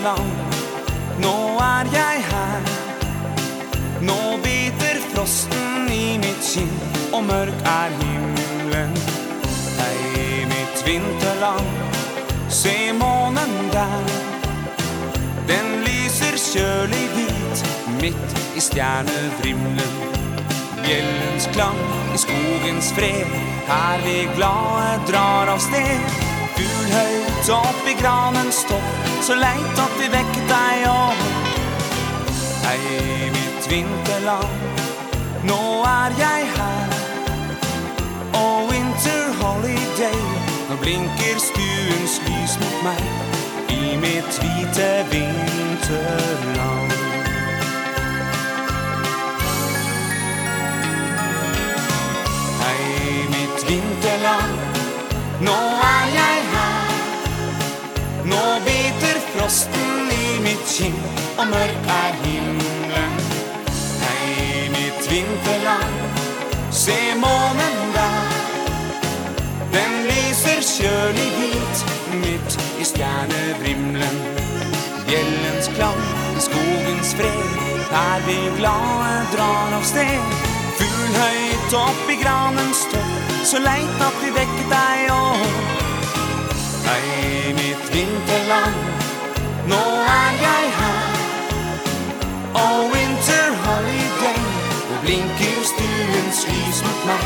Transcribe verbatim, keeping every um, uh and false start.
vinterland. Nå er jeg her. Nå biter frosten i mitt kinn, og mørk er himmelen. Hei, mitt vinterland, se månen der. Den lyser kjølig hvit, midt i stjernevrimlen. Bjellens klang i skogens fred, her vi glade drar av sted. Fugl høyt opp i granens topp, så leit at vi vekket deg opp. Hei, mitt vinterland, nå er jeg her. Og winter holiday, nå blinker stuens lys mot meg, i mitt hvite vinterland. Hei, mitt vinterland, nå er jeg her. Nå biter frosten i mitt kinn, og mørk er himmelen. Hei, mitt vinterland, se månen der. Den lyser kjølig hvit, midt i stjernevrimlen. Bjellens klang i skogens fred, her vi glade drar av sted. Fugl høyt opp i granens topp, så leit at vi vekket deg opp. Hei, mitt vinterland, nå er jeg her. Og winter holiday, nå blinker stuens lys mot meg,